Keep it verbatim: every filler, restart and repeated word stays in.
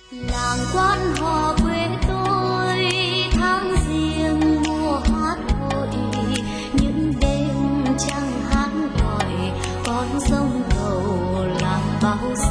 Làng quan họ quê tôi tháng riêng mùa hát hội, những đêm trăng hát gọi con sông cầu làm bao